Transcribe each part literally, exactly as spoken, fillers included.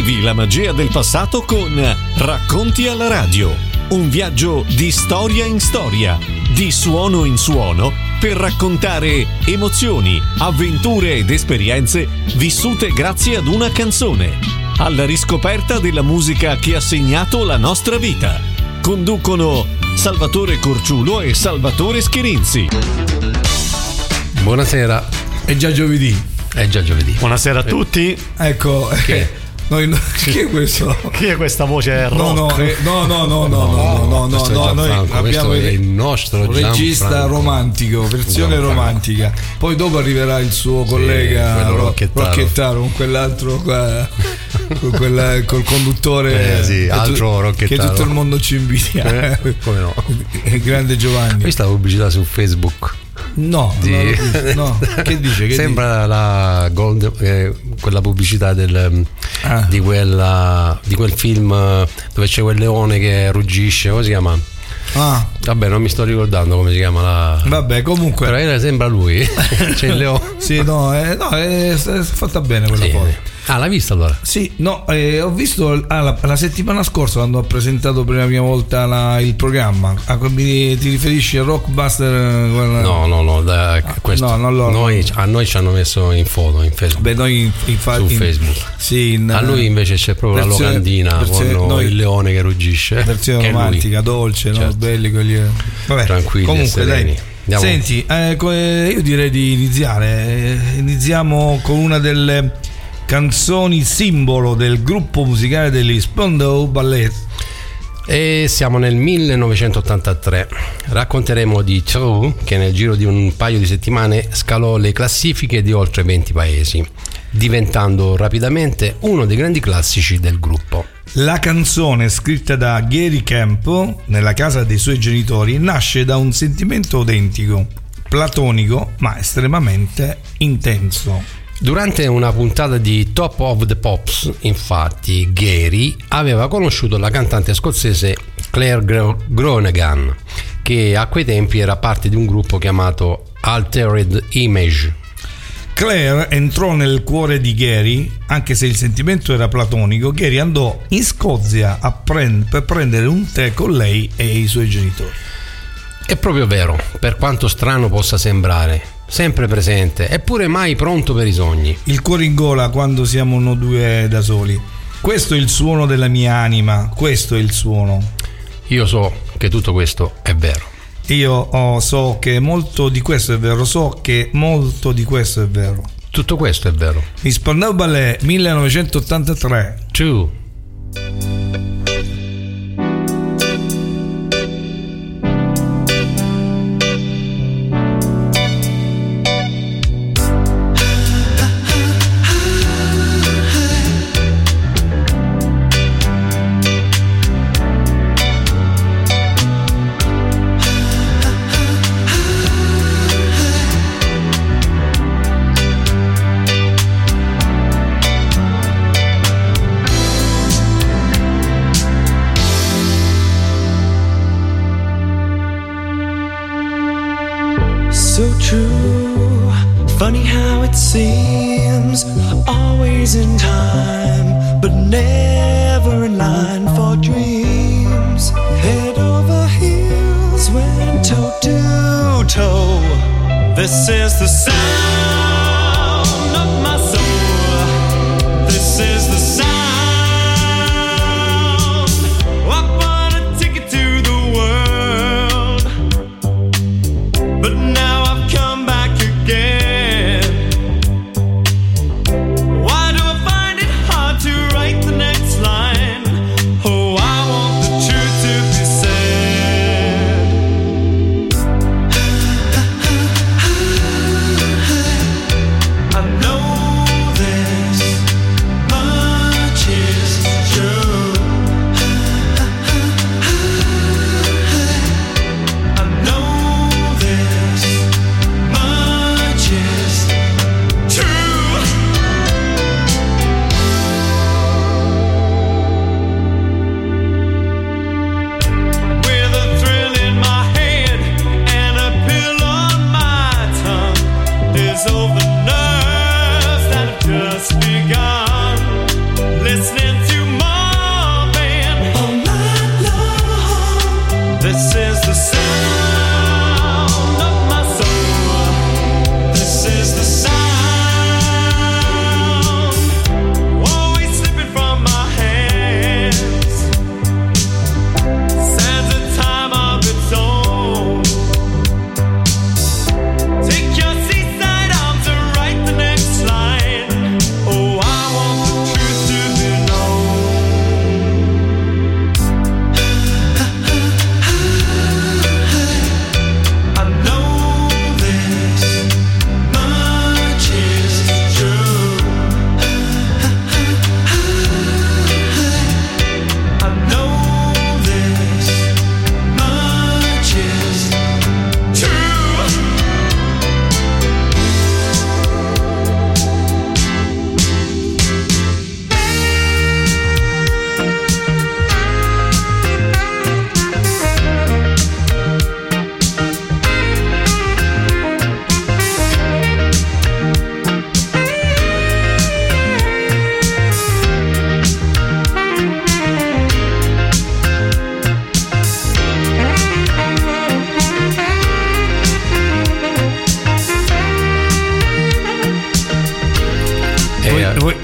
Vivi la magia del passato con Racconti alla radio. Un viaggio di storia in storia, di suono in suono, per raccontare emozioni, avventure ed esperienze vissute grazie ad una canzone. Alla riscoperta della musica che ha segnato la nostra vita. Conducono Salvatore Corciulo e Salvatore Schirinzi. Buonasera. È già giovedì. È già giovedì. Buonasera a tutti. Ecco. Che? Noi, chi è questo? Chi è questa voce rock? No, no, eh, no, no, no, no, no, no, no, questo no, è noi Gianfranco, abbiamo questo è il nostro un regista Gianfranco. romantico, versione Gianfranco. romantica. Poi dopo arriverà il suo collega quello Ro- Rocchettaro. Rocchettaro, con quell'altro qua, con quella, col conduttore Eh, sì, che altro tu- Rocchettaro. che tutto il mondo ci invidia. Eh, come no? Il grande Giovanni. Questa pubblicità su Facebook. No, Di- no, no, che dice? Che Sembra la Gold, eh, quella pubblicità del, Ah. di, quella, di quel film dove c'è quel leone che ruggisce, come si chiama? Ah, Vabbè, non mi sto ricordando come si chiama la... vabbè, comunque. Però era- sembra lui. C'è il leone. Sì, no, eh, no, è, è fatta bene quella Sì. foto. Ah, l'hai vista allora? Sì, no, eh, ho visto ah, la, la settimana scorsa quando ho presentato per la prima volta la- il programma. Ah, mi- ti riferisci a Rockbuster? eh, quella- No, no, no, da, questo. no, non lo- Noi, a noi ci hanno messo in foto in Facebook. Beh, noi infatti Su Facebook. Sì, in, A lui invece c'è proprio versione- la locandina versione- con noi- il leone che ruggisce. versione che è lui. romantica, dolce, no? Certo. Belli quelli. Vabbè, Tranquilli e comunque sereni. dai. Andiamo. Senti, eh, co- eh, io direi di iniziare. Eh, Iniziamo con una delle canzoni simbolo del gruppo musicale degli Spandau Ballet. E siamo nel millenovecentottantatré. Racconteremo di True, che nel giro di un paio di settimane scalò le classifiche di oltre venti paesi, diventando rapidamente uno dei grandi classici del gruppo. La canzone, scritta da Gary Camp nella casa dei suoi genitori, nasce da un sentimento autentico, platonico ma estremamente intenso. Durante una puntata di Top of the Pops, infatti, Gary aveva conosciuto la cantante scozzese Claire Gro- Gronegan, che a quei tempi era parte di un gruppo chiamato Altered Image. Claire entrò nel cuore di Gary, anche se il sentimento era platonico. Gary andò in Scozia a prend- per prendere un tè con lei e i suoi genitori. È proprio vero, per quanto strano possa sembrare, sempre presente, eppure mai pronto per i sogni. Il cuore in gola quando siamo noi due da soli. Questo è il suono della mia anima, questo è il suono. Io so che tutto questo è vero. Io oh, so che molto di questo è vero, so che molto di questo è vero. Tutto questo è vero. Gli Spandau Ballet millenovecentottantatré. True. So true, funny how it seems, always in time, but never in line for dreams. Head over heels, went toe to toe. This is the sound of my soul. This is the sound. I bought a ticket to the world, but now I've come back again. Why do I find it hard to write the next line? Oh, I want the truth to be said.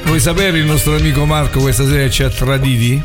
vuoi sapere, il nostro amico Marco questa sera ci ha traditi?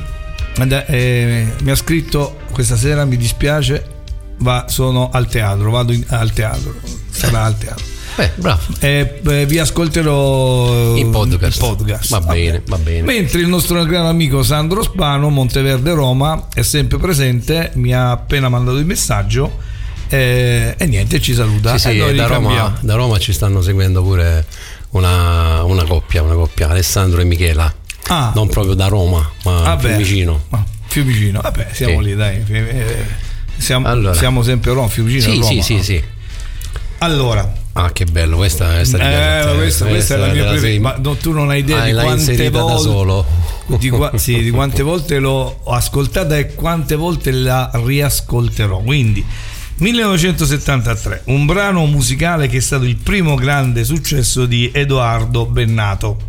Eh, mi ha scritto: questa sera mi dispiace, va, sono al teatro, vado in, al teatro, sarà al teatro. Beh, bravo. Eh, eh, vi ascolterò in podcast. in podcast. Va bene, va bene. Mentre il nostro grande amico Sandro Spano, Monteverde Roma, è sempre presente, mi ha appena mandato il messaggio eh, e niente, ci saluta. Sì, sì, e da, Roma, da Roma ci stanno seguendo pure una, una coppia, una coppia, Alessandro e Michela. Ah. Non proprio da Roma, ma Vabbè. Fiumicino. Ah, Fiumicino, vabbè, siamo sì. lì, dai. Siamo, allora. siamo sempre a Roma, Fiumicino. Sì, Roma. sì, sì, sì. Allora. Ah, che bello, questa, questa, eh, questa, questa è la mia preferita. Ma no, tu non hai idea ah, di quante volte da solo. Di, sì, di quante volte l'ho ascoltata e quante volte la riascolterò. Quindi millenovecentosettantatré, un brano musicale che è stato il primo grande successo di Edoardo Bennato.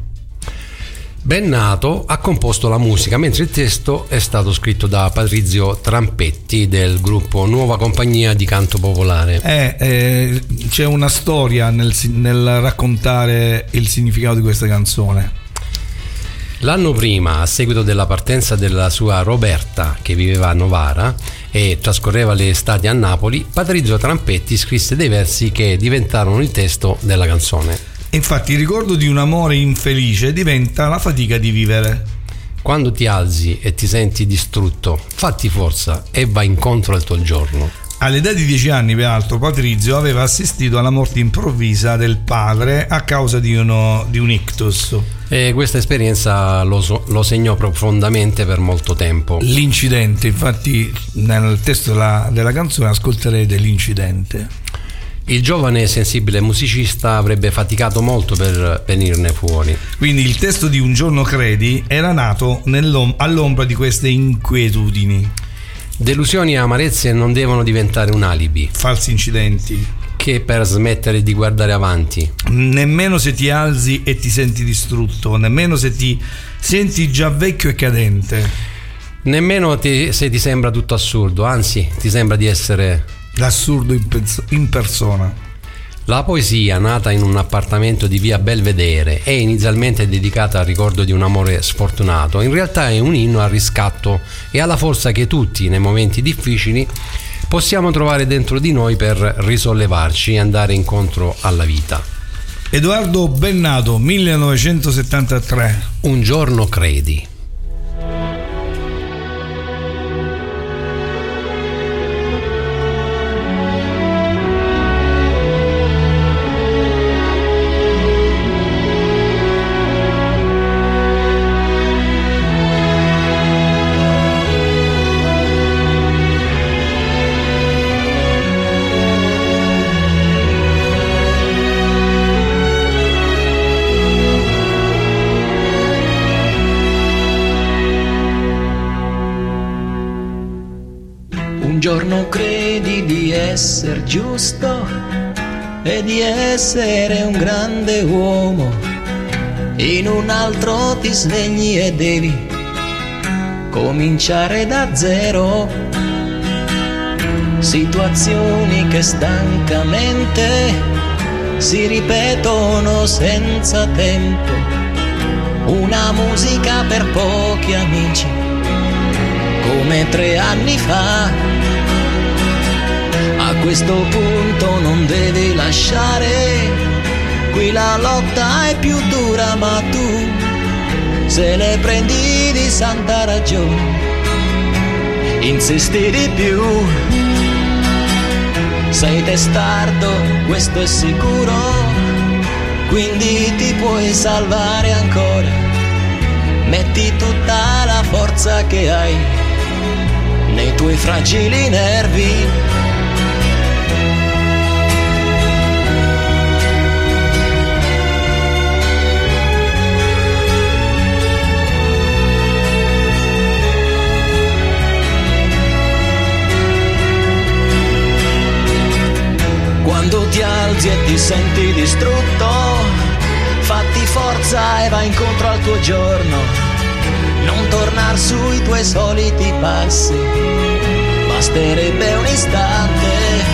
Bennato ha composto la musica, mentre il testo è stato scritto da Patrizio Trampetti del gruppo Nuova Compagnia di Canto Popolare. Eh, eh, c'è una storia nel, nel raccontare il significato di questa canzone. L'anno prima, a seguito della partenza della sua Roberta, che viveva a Novara e trascorreva le estati a Napoli, Patrizio Trampetti scrisse dei versi che diventarono il testo della canzone. Infatti il ricordo di un amore infelice diventa la fatica di vivere. Quando ti alzi e ti senti distrutto, fatti forza e vai incontro al tuo giorno. All'età di dieci anni, peraltro, Patrizio aveva assistito alla morte improvvisa del padre a causa di, uno, di un ictus. E questa esperienza lo, lo segnò profondamente per molto tempo. L'incidente, infatti nel testo della, della canzone ascolterete l'incidente. Il giovane e sensibile musicista avrebbe faticato molto per venirne fuori. Quindi il testo di Un giorno credi era nato all'ombra di queste inquietudini. Delusioni e amarezze non devono diventare un alibi. Falsi incidenti. Che per smettere di guardare avanti. Nemmeno se ti alzi e ti senti distrutto, nemmeno se ti senti già vecchio e cadente. Nemmeno ti, se ti sembra tutto assurdo, anzi ti sembra di essere... l'assurdo in, pers- in persona. La poesia, nata in un appartamento di via Belvedere e inizialmente dedicata al ricordo di un amore sfortunato, in realtà è un inno al riscatto e alla forza che tutti, nei momenti difficili, possiamo trovare dentro di noi per risollevarci e andare incontro alla vita. Edoardo Bennato, millenovecentosettantatré. Un giorno credi. Un giorno credi di essere giusto e di essere un grande uomo, in un altro ti svegli e devi cominciare da zero. Situazioni che stancamente si ripetono senza tempo, una musica per pochi amici come tre anni fa. A questo punto non devi lasciare, qui la lotta è più dura, ma tu se ne prendi di santa ragione, insisti di più. Sei testardo, questo è sicuro, quindi ti puoi salvare ancora. Metti tutta la forza che hai nei tuoi fragili nervi. Quando ti alzi e ti senti distrutto, fatti forza e vai incontro al tuo giorno. Non tornar sui tuoi soliti passi, basterebbe un istante.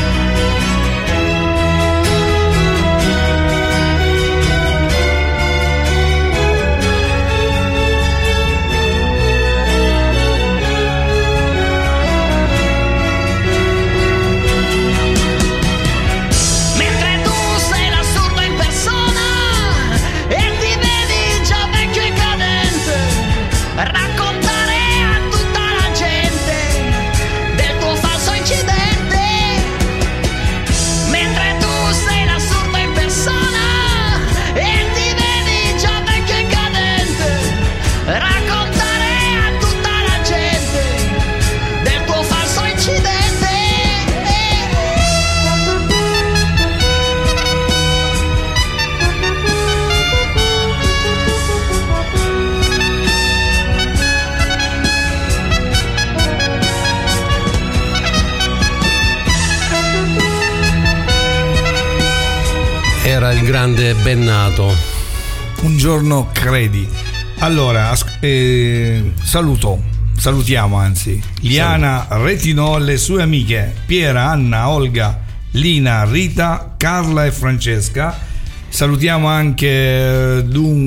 grande Bennato. Un giorno credi. Allora, as- eh, saluto, salutiamo anzi Liana Retinò e le sue amiche Piera, Anna, Olga, Lina, Rita, Carla e Francesca. Salutiamo anche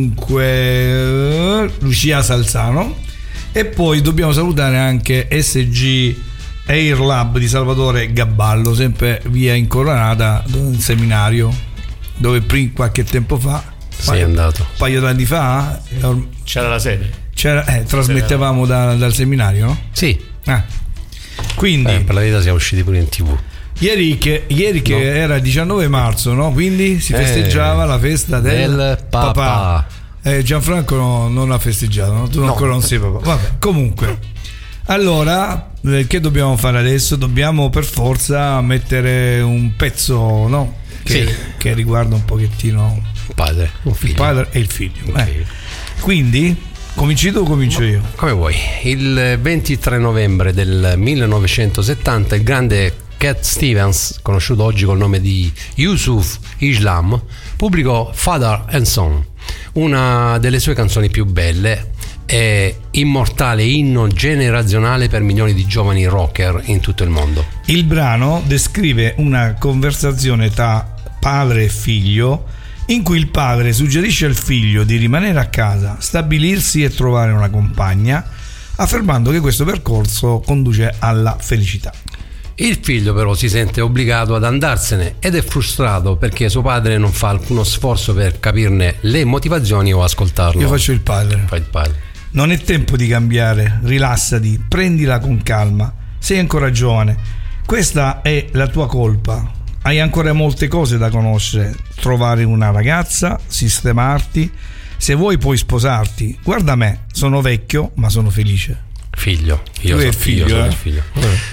dunque Lucia Salzano e poi dobbiamo salutare anche S G Air Lab di Salvatore Gabballo, sempre via Incoronata, un seminario dove prima qualche tempo fa sei andato un paio d'anni fa C'era la sede. c'era, eh, trasmettevamo da- dal seminario, no? sì. Ah. Quindi Eh, per la verità siamo usciti pure in tv. ieri che, ieri che No. era diciannove marzo, no? Quindi si Eh, festeggiava la festa del, del papà. Eh, Gianfranco no- non l'ha festeggiato, no? Tu No. ancora non sei papà. Vabbè, comunque. Allora, eh, che dobbiamo fare adesso? Dobbiamo per forza mettere un pezzo, no? Che, Sì. che riguarda un pochettino Un padre, un il figlio. padre e il figlio. Un Eh. figlio. Quindi, cominci tu o comincio io? Come vuoi. Il ventitré novembre del millenovecentosettanta il grande Cat Stevens, conosciuto oggi col nome di Yusuf Islam, pubblicò Father and Son, una delle sue canzoni più belle e immortale inno generazionale per milioni di giovani rocker in tutto il mondo. Il brano descrive una conversazione tra padre e figlio in cui il padre suggerisce al figlio di rimanere a casa, stabilirsi e trovare una compagna, affermando che questo percorso conduce alla felicità. Il figlio però si sente obbligato ad andarsene ed è frustrato perché suo padre non fa alcuno sforzo per capirne le motivazioni o ascoltarlo. Io faccio il padre. Fa il padre. Non è tempo di cambiare, rilassati, prendila con calma, sei ancora giovane, questa è la tua colpa, hai ancora molte cose da conoscere, trovare una ragazza, sistemarti, se vuoi puoi sposarti, guarda me, sono vecchio ma sono felice. Figlio, io Tu sono è figlio, figlio, sono eh? il figlio.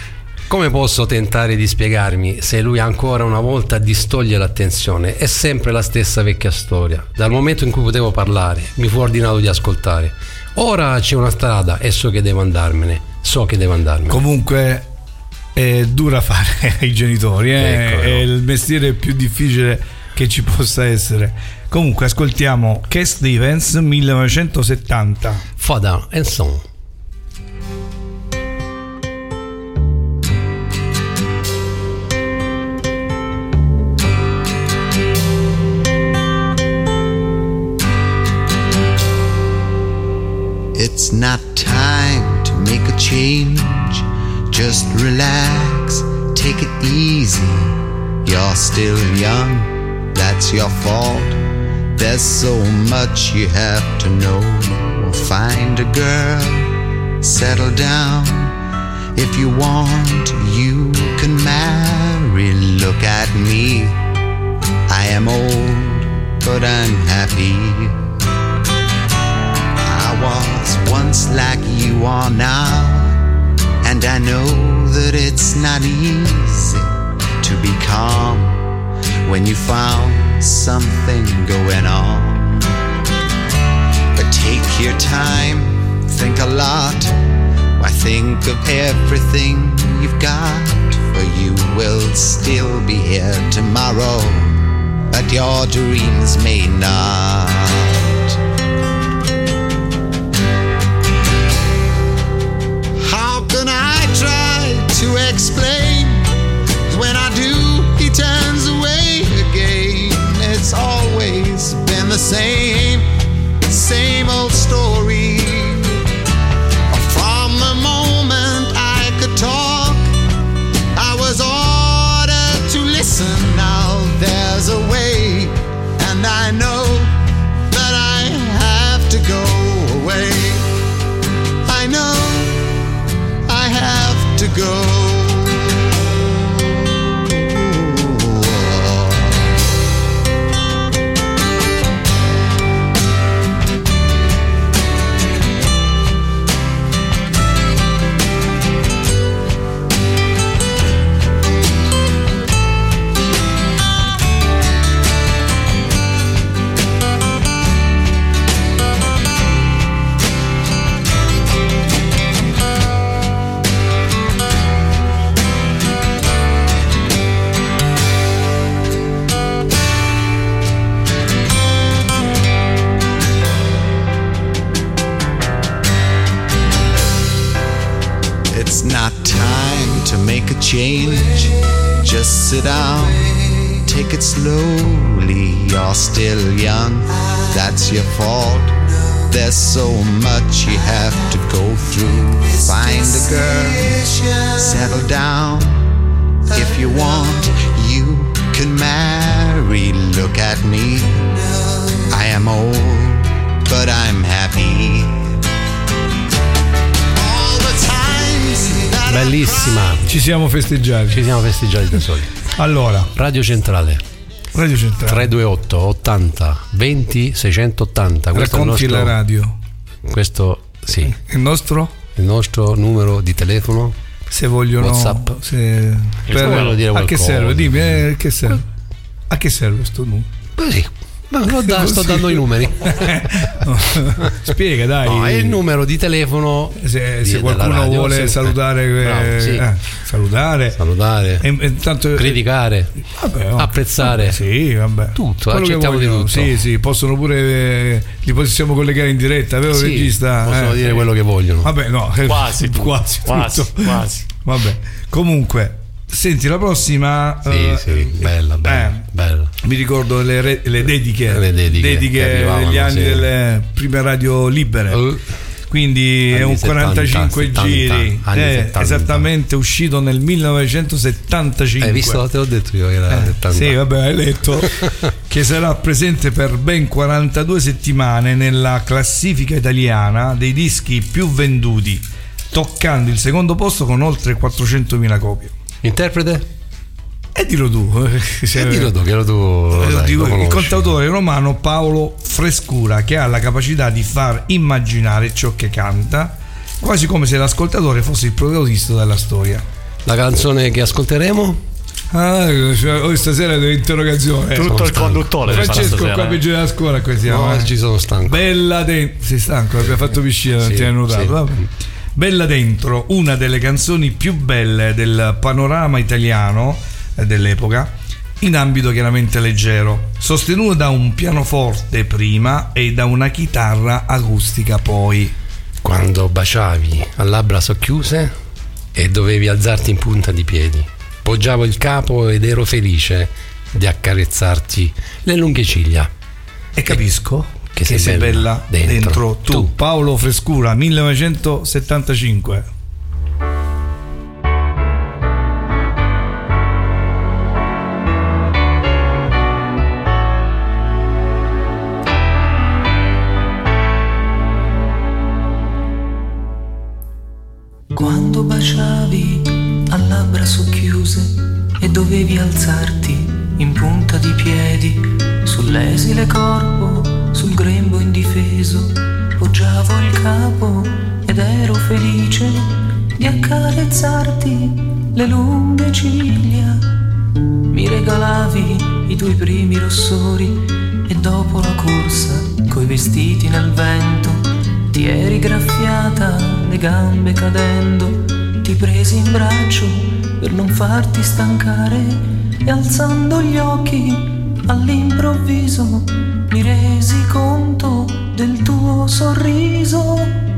Come posso tentare di spiegarmi se lui ancora una volta distoglie l'attenzione? È sempre la stessa vecchia storia. Dal momento in cui potevo parlare, mi fu ordinato di ascoltare. Ora c'è una strada e so che devo andarmene. So che devo andarmene. Comunque è dura fare ai genitori, eh? Ecco, è no. il mestiere più difficile che ci possa essere. Comunque ascoltiamo Cat Stevens millenovecentosettanta. Father and Son. It's not time to make a change. Just relax, take it easy. You're still young, that's your fault. There's so much you have to know. Find a girl, settle down. If you want, you can marry. Look at me, I am old, but I'm happy. I was once like you are now, and I know that it's not easy to be calm when you found something going on. But take your time, think a lot. Why think of everything you've got? For you will still be here tomorrow, but your dreams may not. How can I try to explain? When I do, he turns away again. It's always been the same, same old story. From the moment I could talk, I was ordered to listen. Now there's a way, and I know that It's not time to make a change. Just sit down, take it slowly. You're still young, that's your fault. There's so much you have to go through. Find a girl, settle down. If you want, you can marry. Look at me, I am old, but I'm happy. All the times that Bellissima, Ci siamo festeggiati. ci siamo festeggiati da soli. Allora, Radio Centrale Radio Centrale. tre due otto ottanta venti seicentottanta. Questo Racconti è il la nostro, radio. questo sì, Il nostro? il nostro numero di telefono. Se vogliono. WhatsApp. Se, vogliono dire a che qualcosa. serve? Dimmi, eh, che serve? A che serve sto numero? Così. Ma lo da- sto dando i numeri. Spiega, dai. No, è il numero di telefono. Se, di- se della qualcuno radio, vuole sì. salutare, eh, Bravo, sì. eh, salutare, Salutare, E- e intanto- criticare, vabbè, oh, apprezzare. vabbè, sì, vabbè. Tutto, Quello che accettiamo di vogliono. tutto. Sì, sì, possono pure, eh, li possiamo collegare in diretta, vero Sì, regista? possono Eh, dire sì. quello che vogliono. Vabbè, no, Quasi tutto. quasi, Quasi, tutto. quasi. Vabbè, comunque, senti, la prossima. Sì, eh, sì, bella, bella, eh, bella. Mi ricordo le, re- le dediche, Le dediche che arrivavano, degli anni sì. delle prime radio libere. Uh, Quindi è Anni un quarantacinque settanta, giri, anni eh, settanta. esattamente uscito nel millenovecentosettantacinque. hai visto? Te l'ho detto io che era Eh, settanta. sì, vabbè, hai letto che sarà presente per ben quarantadue settimane nella classifica italiana dei dischi più venduti, toccando il secondo posto con oltre quattrocentomila copie. Interprete? E dillo tu, E dillo tu, che lo tu lo Eh, sai, dico, lo il conosci. contautore romano Paolo Frescura, che ha la capacità di far immaginare ciò che canta, quasi come se l'ascoltatore fosse il protagonista della storia. La canzone che ascolteremo? Ah, cioè, oh, stasera è interrogazione. Tutto il stanco. conduttore le farà Francesco stasera, qua eh. peggio della scuola, qua siamo, No, eh. oggi sono stanco. Bella dentro. Sei stanco? Abbiamo fatto piscina, non Sì, ti hai notato. sì. Vabbè. Bella dentro, una delle canzoni più belle del panorama italiano eh, dell'epoca, in ambito chiaramente leggero, sostenuto da un pianoforte prima e da una chitarra acustica poi. Quando baciavi a labbra socchiuse e dovevi alzarti in punta di piedi, poggiavo il capo ed ero felice di accarezzarti le lunghe ciglia. E capisco che che, sei sei bella, bella dentro, dentro. tu. Tu. Paolo Frescura, millenovecentosettantacinque. Quando baciavi a labbra socchiuse e dovevi alzarti in punta di piedi, sull'esile corpo, sul grembo indifeso, poggiavo il capo ed ero felice di accarezzarti le lunghe ciglia. Mi regalavi i tuoi primi rossori e dopo la corsa, coi vestiti nel vento, ti eri graffiata le gambe cadendo, ti presi in braccio per non farti stancare e alzando gli occhi all'improvviso mi resi conto del tuo sorriso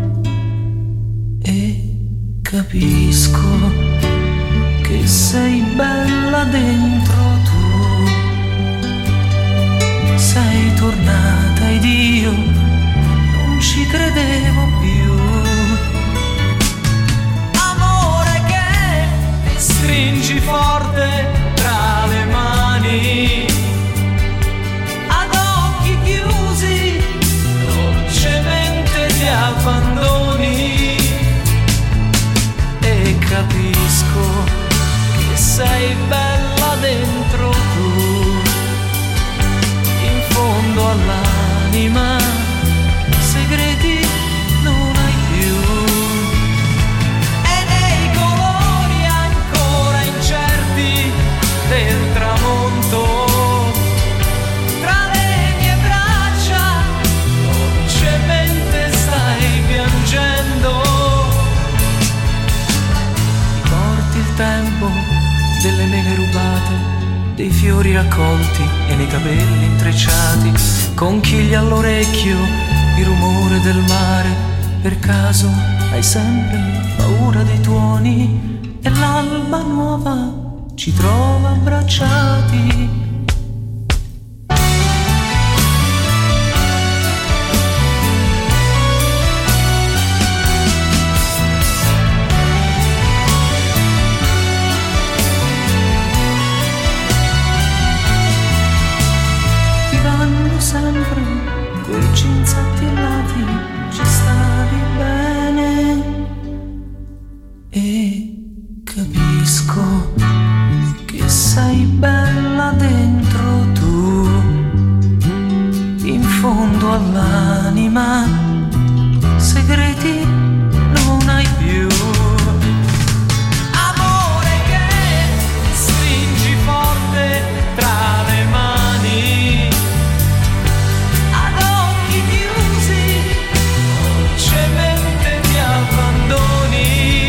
e capisco che sei bella dentro tu. Sei tornata ed io non ci credevo più. Amore che mi stringi forte tra le mani, ad occhi chiusi dolcemente ti abbandoni e capisco che sei bella dentro tu, in fondo all'anima segreti non hai più, e nei colori ancora incerti del tramonto, tra le mie braccia dolcemente stai piangendo. Ti porti il tempo delle mele rubate, dei fiori raccolti e nei capelli intrecciati, conchiglia all'orecchio il rumore del mare Per caso hai sempre paura dei tuoni e l'alba nuova ci trova abbracciati. Ti vanno sempre quei cinzi attillati, ci stavi bene e capisco che sei bella dentro tu, in fondo all'anima, segreti non hai più. Amore che stringi forte tra le mani, ad occhi chiusi, cemente ti abbandoni.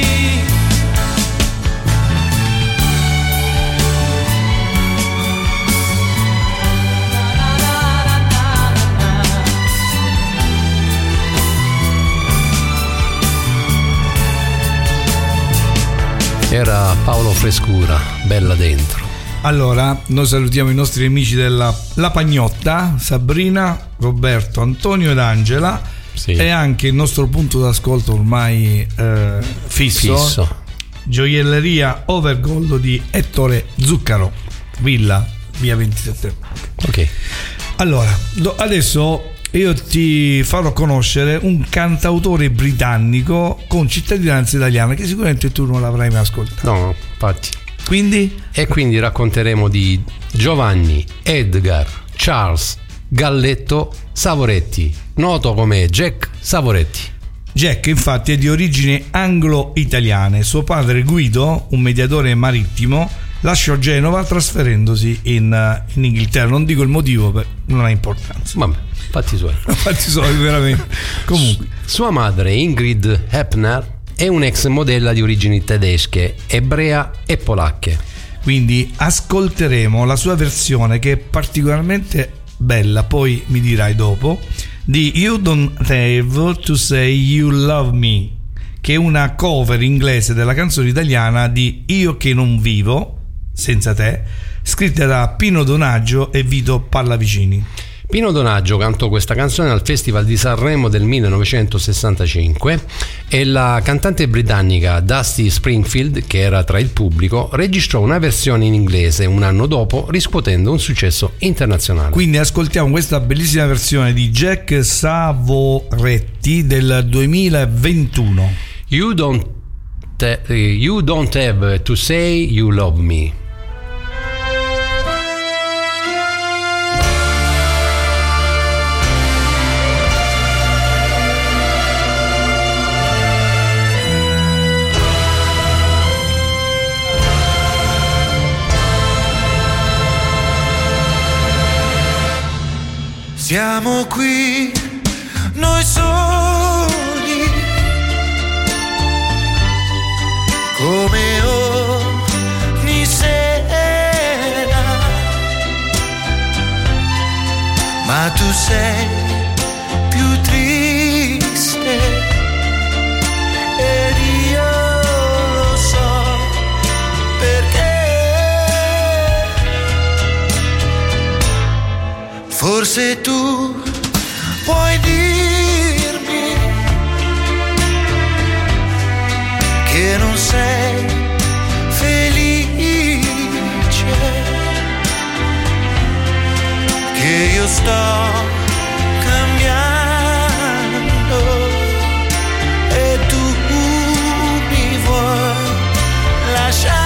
Era Paolo Frescura, bella dentro. Allora, noi salutiamo i nostri amici della La Pagnotta, Sabrina, Roberto, Antonio ed Angela, Sì. e anche il nostro punto d'ascolto ormai eh, fisso, Fisso. Gioielleria Overgold di Ettore Zuccaro, Villa, via ventisette. Ok. Allora, do- adesso io ti farò conoscere un cantautore britannico con cittadinanza italiana che sicuramente tu non l'avrai mai ascoltato. No, infatti. Quindi? E quindi racconteremo di Giovanni Edgar Charles Galletto Savoretti, noto come Jack Savoretti. Jack infatti è di origini anglo-italiane. Suo padre Guido, un mediatore marittimo, lasciò Genova trasferendosi in, in Inghilterra. Non dico il motivo, perché non ha importanza. Vabbè, fatti suoi. Infatti sono veramente. Comunque, Sua madre Ingrid Hepner è un'ex modella di origini tedesche, ebrea e polacche. quindi ascolteremo la sua versione che è particolarmente bella, poi mi dirai dopo, di You Don't Have to Say You Love Me, che è una cover inglese della canzone italiana di Io che non vivo senza te, scritta da Pino Donaggio e Vito Pallavicini. Pino Donaggio cantò questa canzone al Festival di Sanremo del millenovecentosessantacinque e la cantante britannica Dusty Springfield, che era tra il pubblico, registrò una versione in inglese un anno dopo, riscuotendo un successo internazionale. Quindi ascoltiamo questa bellissima versione di Jack Savoretti del duemilaventuno. You don't, you don't have to say you love me. Siamo qui, noi soli, come ogni sera, ma tu sei più triste ed io lo so perché. Forse tu puoi dirmi che non sei felice, che io sto cambiando e tu mi vuoi lasciare.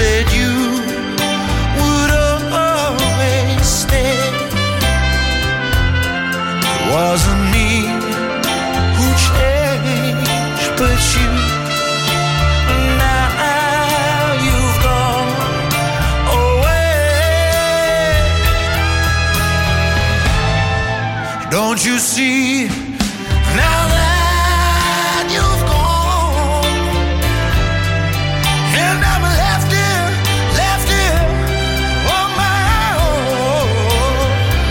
said you would always stay. It wasn't me who changed, but you. Now you've gone away. Don't you see? Now that you've gone, and I'm left here, left here on my own,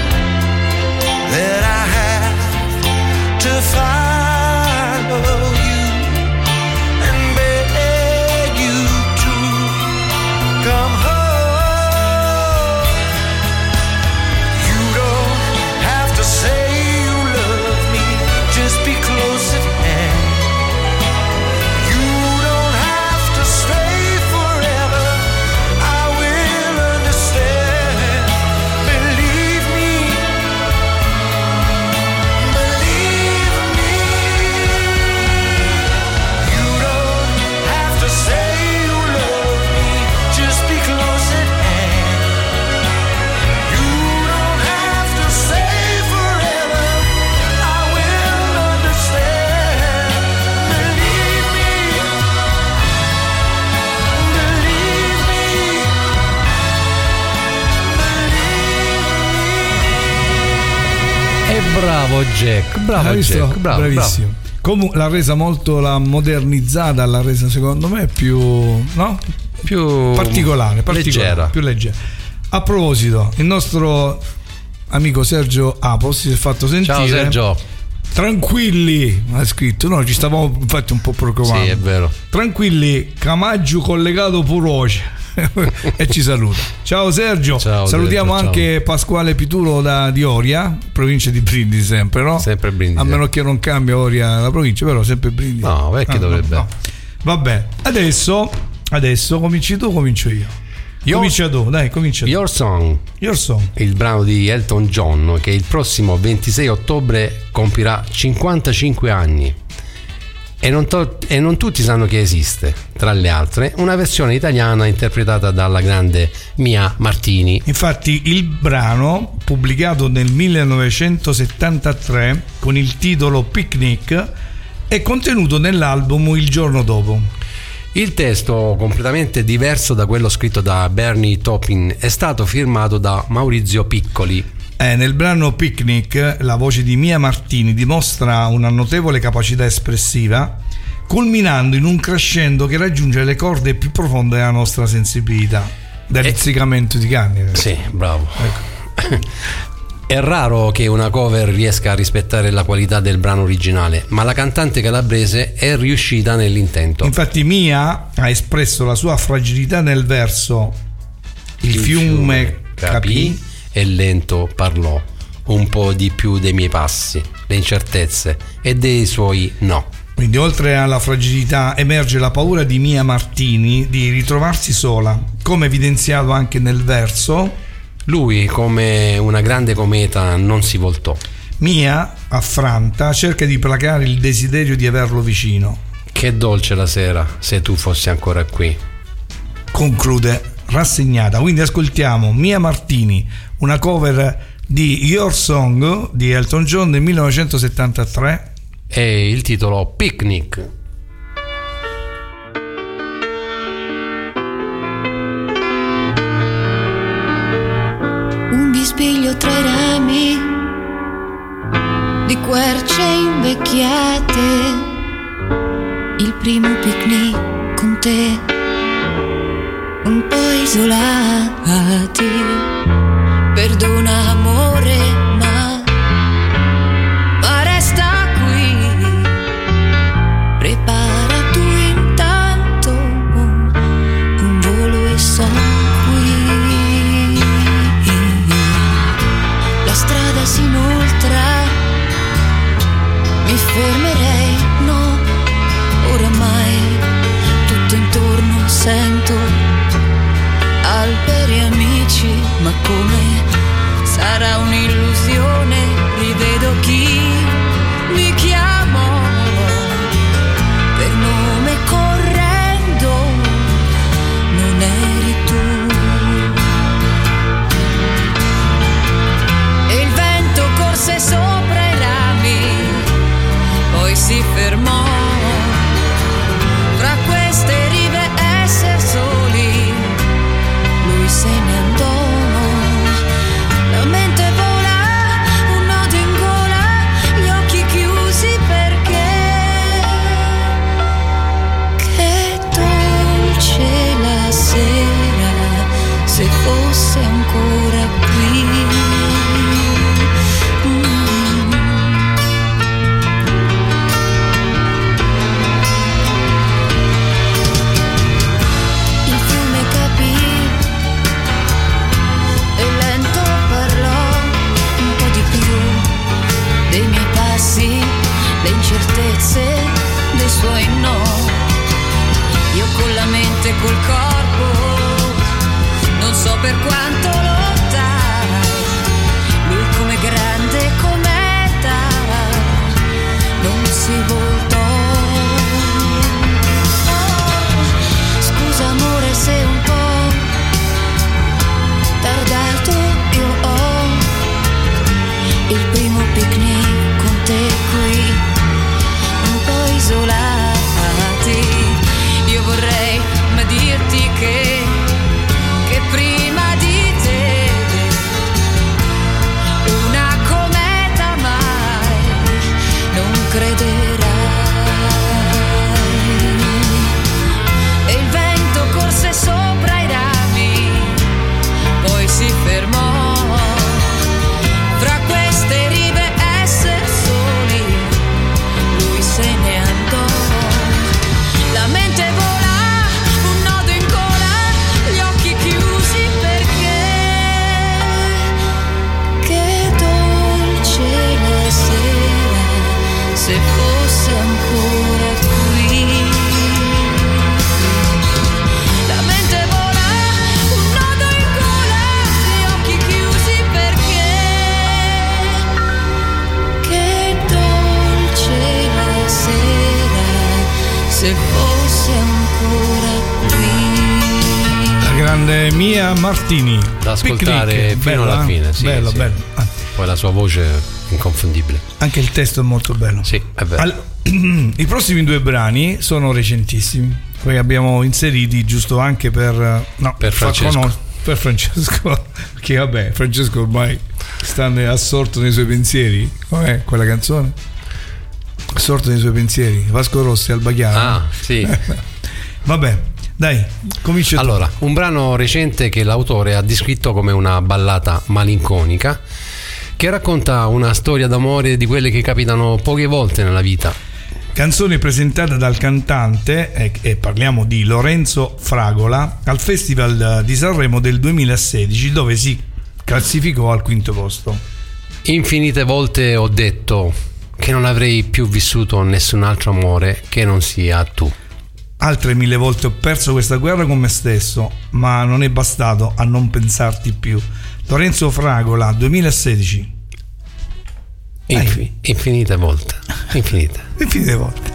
that I have to follow you and beg you to come home. You don't have to say you love me, just be close at hand. You don't have to stay forever, I will understand. Believe me, believe me. You don't have to say you love me, just be close at hand. You don't have to stay forever, I will understand. Believe me, believe me, E bravo Jack, bravo Hai visto? Jack, bravo, Bravissimo. Comunque l'ha resa molto, l'ha modernizzata, l'ha resa secondo me più, no? bravo. Più particolare, particolare, leggera. più leggera. A proposito, il nostro amico Sergio Apos si è fatto sentire. Ciao Sergio. Tranquilli, ha scritto, no, ci stavamo infatti un po' preoccupando. Sì, è vero. Tranquilli, Camaggio collegato puroce. E ci saluta. Ciao Sergio. Ciao, salutiamo Sergio, anche ciao. Pasquale Pituro da, di Oria, provincia di Brindisi sempre, no? Sempre Brindisi. A meno che non cambia Oria la provincia, però sempre Brindisi. No, perché Ah, dovrebbe? no, no. Vabbè, adesso adesso cominci tu o comincio io? Io- Comincia tu, dai, comincia tu. Your Song, Your Song. il brano di Elton John, che il prossimo ventisei ottobre compirà cinquantacinque anni. E non, to- e non tutti sanno che esiste, tra le altre, una versione italiana interpretata dalla grande Mia Martini. Infatti il brano, pubblicato nel millenovecentosettantatré con il titolo Picnic, è contenuto nell'album Il giorno dopo. Il testo, completamente diverso da quello scritto da Bernie Taupin, è stato firmato da Maurizio Piccoli. Eh, nel brano Picnic la voce di Mia Martini dimostra una notevole capacità espressiva, culminando in un crescendo che raggiunge le corde più profonde della nostra sensibilità. Da rizzicamento di canne. Sì, bravo. Ecco. È raro che una cover riesca a rispettare la qualità del brano originale, ma la cantante calabrese è riuscita nell'intento. Infatti Mia ha espresso la sua fragilità nel verso Il, fiume, capì e lento parlò, un po' di più dei miei passi, le incertezze e dei suoi no. Quindi oltre alla fragilità emerge la paura di Mia Martini di ritrovarsi sola, come evidenziato anche nel verso. Lui, come una grande cometa, non si voltò. Mia, affranta, cerca di placare il desiderio di averlo vicino. Che dolce la sera, se tu fossi ancora qui. Conclude rassegnata. Quindi ascoltiamo Mia Martini, una cover di Your Song di Elton John del millenovecentosettantatré. E il titolo Picnic. Un bisbiglio tra i rami di querce invecchiate, il primo picnic con te, un po' isolati. Perdona amore, ma, ma resta qui. Prepara tu intanto un volo e sono qui. La strada si inoltra, mi fermerei, no, oramai tutto intorno sento alberi e amici, ma come sarà un'illusione, rivedo chi mi chiamò per nome correndo, non eri ancora qui. Mm. Il fiume capì e lento parlò un po' di più dei miei passi, le incertezze dei suoi no. Io con la mente e col corpo non so per quanto lottai, lui come grande cometa non si voltò. Oh, scusa amore se un po' tardato io ho il primo picnic con te qui, un po' isolati. Io vorrei ma dirti che, che prima di te una cometa mai non crederai. E il vento corse sopra i rami, poi si fermò. Fra queste rive esser soli, lui se ne andò. La mente vola, un nodo in gola, gli occhi chiusi perché che dolce la sera se fosse ancora qui. La mente vola, un nodo in gola, gli occhi chiusi perché che dolce la sera se fosse ancora qui. La grande Mia Martini, da ascoltare Picnic, fino bello, alla eh? fine, sì, bello, sì. bello. Ah, Poi la sua voce è inconfondibile. anche il testo è molto bello. Sì, è vero. Al- I prossimi due brani sono recentissimi, poi abbiamo inseriti giusto anche per no, Per far Francesco. conos- per Francesco, che vabbè, Francesco ormai sta ne- assorto nei suoi pensieri. Com'è quella canzone? Assorto nei suoi pensieri, Vasco Rossi, Alba Chiara. Ah, sì. Vabbè, dai, comincia tu. Allora, un brano recente che l'autore ha descritto come una ballata malinconica che racconta una storia d'amore di quelle che capitano poche volte nella vita. Canzone presentata dal cantante, e, e parliamo di Lorenzo Fragola, al Festival di Sanremo del duemilasedici, dove si classificò al quinto posto. Infinite volte ho detto che non avrei più vissuto nessun altro amore che non sia tu. Altre mille volte ho perso questa guerra con me stesso, ma non è bastato a non pensarti più. Lorenzo Fragola, duemilasedici. Infi- infinite volte. Infinite. Infinite volte.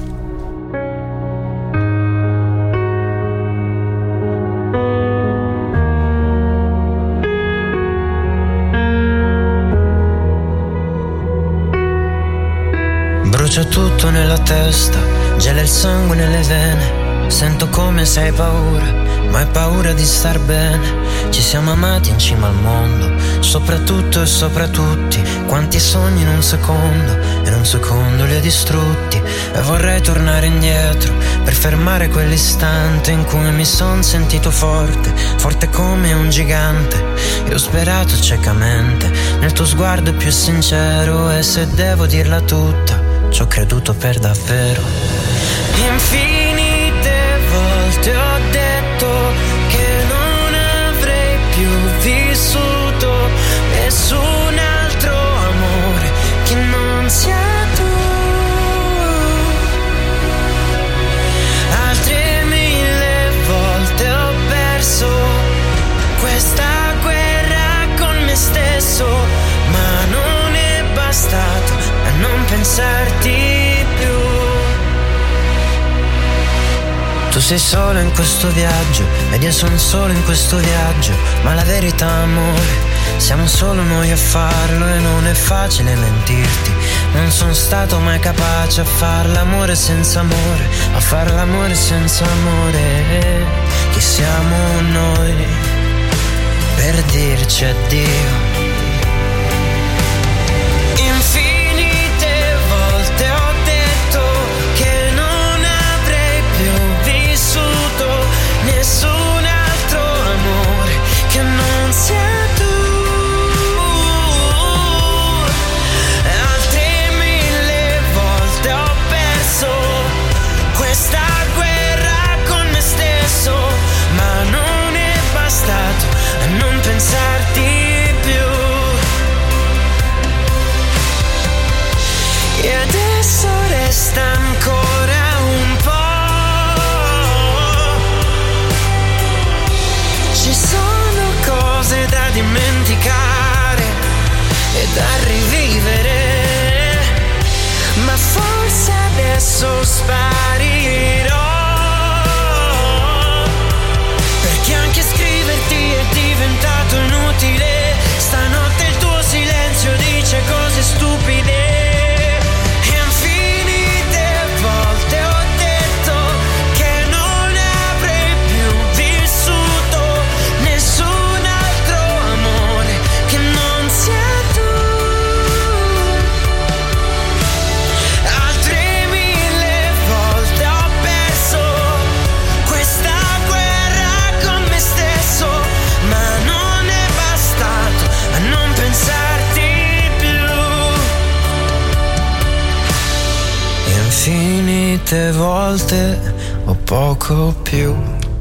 Brucia tutto nella testa, gela il sangue nelle vene. Sento come se hai paura, ma hai paura di star bene. Ci siamo amati in cima al mondo, soprattutto e sopra tutti. Quanti sogni in un secondo, e in un secondo li hai distrutti. E vorrei tornare indietro per fermare quell'istante in cui mi son sentito forte, forte come un gigante. E ho sperato ciecamente nel tuo sguardo più sincero. E se devo dirla tutta, ci ho creduto per davvero. Infinite volte ho detto che non avrei più vissuto nessun altro amore che non sia tu. Altre mille volte ho perso questa guerra con me stesso, ma non è bastato a non pensarti più. Tu sei solo in questo viaggio ed io sono solo in questo viaggio, ma la verità amore, siamo solo noi a farlo e non è facile mentirti. Non sono stato mai capace a far l'amore senza amore, a far l'amore senza amore. Chi siamo noi per dirci addio? Infinite volte ho detto che non avrei più vissuto nessun altro amore che non sia Tante volte o poco più.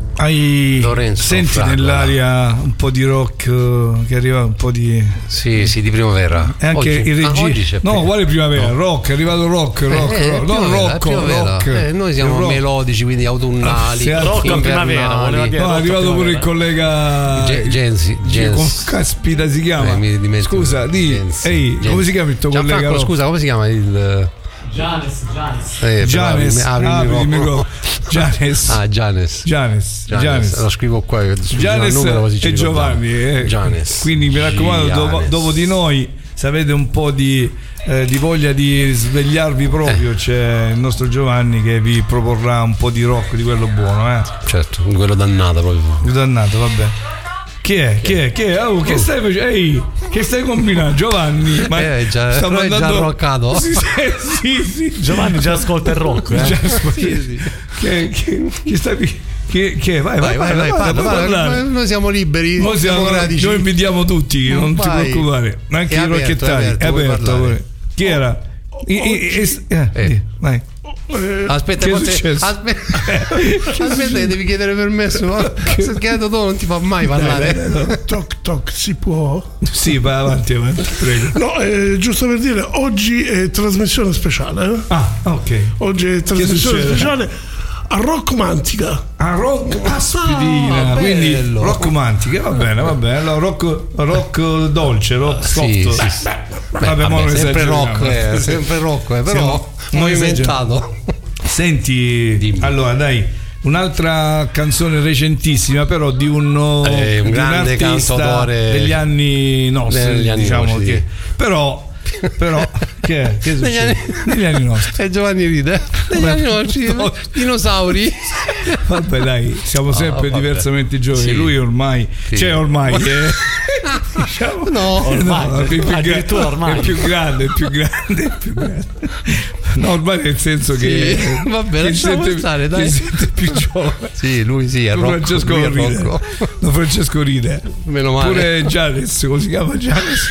Hai Lorenzo senti Fragola. nell'aria un po' di rock eh, che arriva, un po' di Sì, sì, di primavera. e anche Oggi- il ah, oggi regista. c'è No, pri- quale primavera? no. Rock, è arrivato rock, rock, Eh, rock. eh, No, primavera, rock, primavera. rock. Eh, noi siamo Rock. melodici, quindi autunnali. Sì, Rock in invernali. primavera, voleva dire. No, è rock arrivato in pure il primavera. collega Ge- Genzi, Come Gens. caspita si chiama? Eh, mi dimentico. Scusa, di Gens. ehi, Gens. come si chiama il tuo collega? Gianfranco, rock? scusa, come si chiama il Giannis, Giannis. eh, Giannis, però apri- apri il apri il microfono. microfono. Giannis. Ah, Giannis. Giannis, Giannis. Giannis. Lo scrivo qua. Giannis numero, così ci e Giovanni. ricordiamo. eh. Giannis. Quindi mi raccomando, dopo, Giannis. dopo di noi, se avete un po' di, eh, di voglia di svegliarvi proprio, Eh. c'è il nostro Giovanni che vi proporrà un po' di rock di quello buono, eh. Certo, quello dannato proprio. Dannato, vabbè. Chi è? Chi è? Chi è? Oh, che stai facendo? Ehi, che stai combinando? Giovanni, ma Eh, già- stiamo è già andando- roccato? Sì, sì, sì. Giovanni già ascolta il rock, eh. Già ascolta- Che, che, che stai che, che vai, vai, vai, vai, parla, puoi parla. parlare. Noi siamo liberi, Noi, siamo, democratici. noi invitiamo tutti, non ti Vai. preoccupare. Anche È i aperto, rocchettari. è aperto, È puoi aperto. parlare. pure. Chi era? I- i- i- eh, Eh. di, vai. Aspetta, Che è forse- successo? aspetta, aspetta che devi chiedere permesso. no? Se chiedo tu non ti fa mai parlare. Toc toc, si può? Sì, vai avanti, avanti, prego. No, eh, giusto per dire, oggi è trasmissione speciale. eh? Ah, ok. Oggi è trasmissione succede? speciale a Rock Mantica. Ah, rock aspidina, Ah, quindi bello. rock romantica, va bene, va bene. Allora, rock, rock dolce, rock soft. Sì, sì, sì. Beh, Beh, vabbè, mo vabbè, non sempre esageriamo. rock, eh, sempre rock, eh, però Siamo- non movimentato. Senti, Dimmi. allora dai, un'altra canzone recentissima, però di un, Eh, un di grande artista cantautore degli anni nostri, degli anni diciamo nostri, che, sì. però, però che, è? Che Negli succede? anni- Negli anni nostri. E Giovanni ride. Negli anni nostri, No. dinosauri. Vabbè, dai, siamo sempre Ah, vabbè. diversamente giovani. Sì. Lui ormai, Sì. cioè ormai è, diciamo, No, ormai, no, è più, più addirittura gra- ormai. è più grande, è più grande, è più grande. No, ormai nel senso che Sì, vabbè, che si lasciamo sente- stare, dai. si sente più giovane. Sì, lui sì, è Tu, Rocco. Francesco lui è non ride. Rocco. No, Francesco ride. Meno male. Pure Giannis, come si chiama Giannis?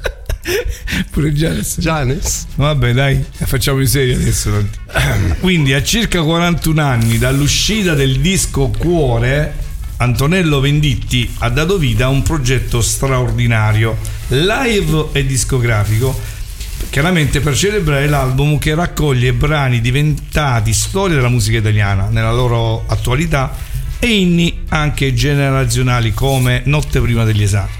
Pure Giannis. Giannis. Vabbè, dai, facciamo in serie adesso. Quindi, a circa quarantuno anni dall'uscita del disco Cuore, Antonello Venditti ha dato vita a un progetto straordinario, live e discografico, chiaramente per celebrare l'album che raccoglie brani diventati storia della musica italiana nella loro attualità e inni anche generazionali come Notte prima degli esami.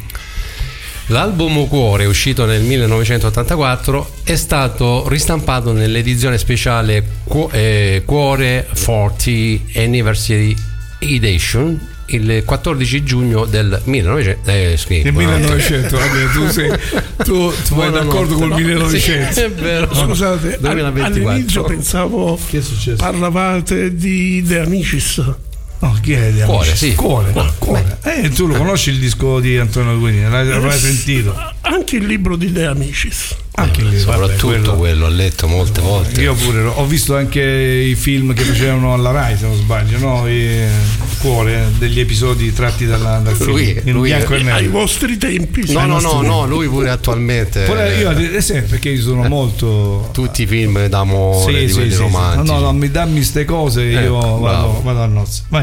L'album Cuore, uscito nel millenovecentottantaquattro, è stato ristampato nell'edizione speciale Cu- eh, Cuore quaranta Anniversary Edition il quattordici giugno del millenovecento. Eh, scrivo, Nel millenovecento, vabbè, tu sei tu, tu vai d'accordo col no, millenovecento. sì, è vero. Scusate, all- duemilaventiquattro. all'inizio pensavo Che è successo? parlavate di De Amicis. No, chi è? Di Cuore, Amici? sì. Cuore, cuore. Eh, tu lo conosci il disco di Antonio Guini? L'hai, l'hai sentito? Anche il libro di De Amicis. Anche lì, vabbè, Soprattutto quello- quello, ho letto molte volte. Io pure ho visto anche i film che facevano alla Rai, se non sbaglio, no? I, Cuore, degli episodi tratti dalla, dal film Lui- in lui bianco è- e Ai nero. vostri tempi. No, sai. no, nostro no, tempo. no, lui pure attualmente. Pure io, eh, sì, perché io sono molto Tutti i film d'amore, sì, di sì, quelli sì, sì. romantici. No, no, mi dammi ste cose e Eh, io vado, bravo. vado a nozze. Vai.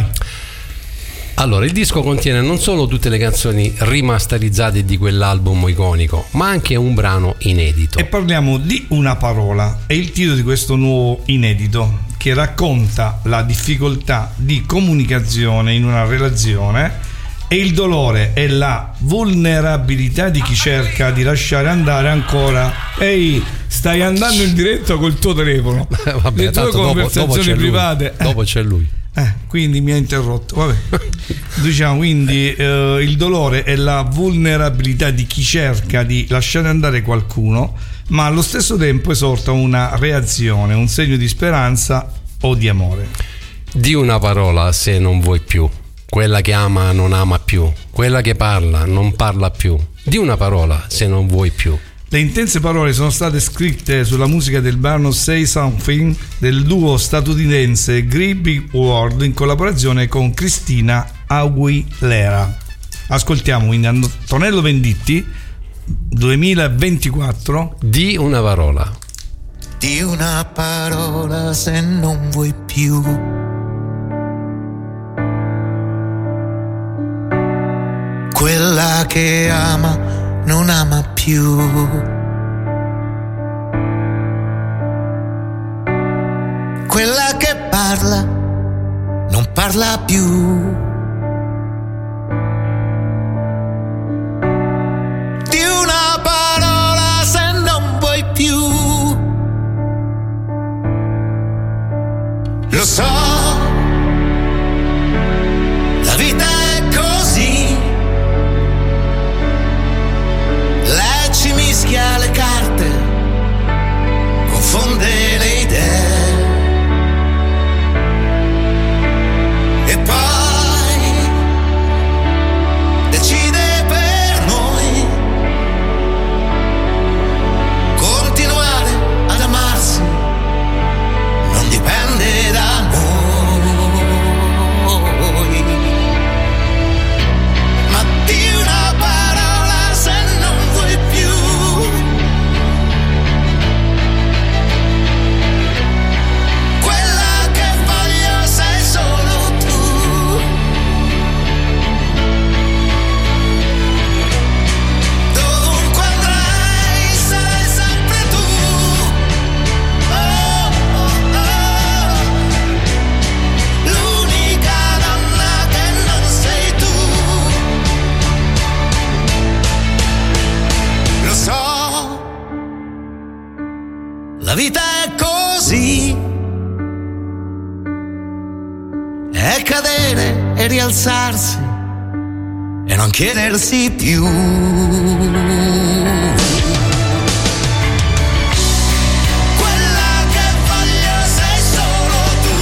Allora, il disco contiene non solo tutte le canzoni rimasterizzate di quell'album iconico, ma anche un brano inedito. E parliamo di Una parola, è il titolo di questo nuovo inedito che racconta la difficoltà di comunicazione in una relazione e il dolore e la vulnerabilità di chi cerca di lasciare andare ancora. Ehi, stai andando in diretta col tuo telefono, Vabbè, le tue tanto dopo, conversazioni dopo c'è lui. private. Eh. Dopo c'è lui. Eh, quindi mi ha interrotto. Vabbè. Diciamo quindi eh, il dolore è la vulnerabilità di chi cerca di lasciare andare qualcuno, ma allo stesso tempo esorta una reazione, un segno di speranza o di amore. Di una parola se non vuoi più. Quella che ama non ama più. Quella che parla non parla più. Di una parola se non vuoi più. Le intense parole sono state scritte sulla musica del brano Say Something del duo statunitense Gripping World in collaborazione con Cristina Aguilera. Ascoltiamo quindi Antonello Venditti duemilaventiquattro. Di una parola. di una parola se non vuoi più. Quella che ama non ama più. Quella che parla non parla più. Di una parola se non vuoi più. Lo so, la vita è così. Lei ci mischia le carte, confonde le idee. E poi decide per noi continuare ad amarsi, non dipende da noi. Ma di una parola se non vuoi più. Quella che voglio sei solo tu. Dovunque andrai sarai sempre tu. Oh, oh, oh. L'unica donna che non sei tu. Lo so, la vita è così. È cadere e rialzarsi e non chiedersi più. Quella che voglio sei solo tu.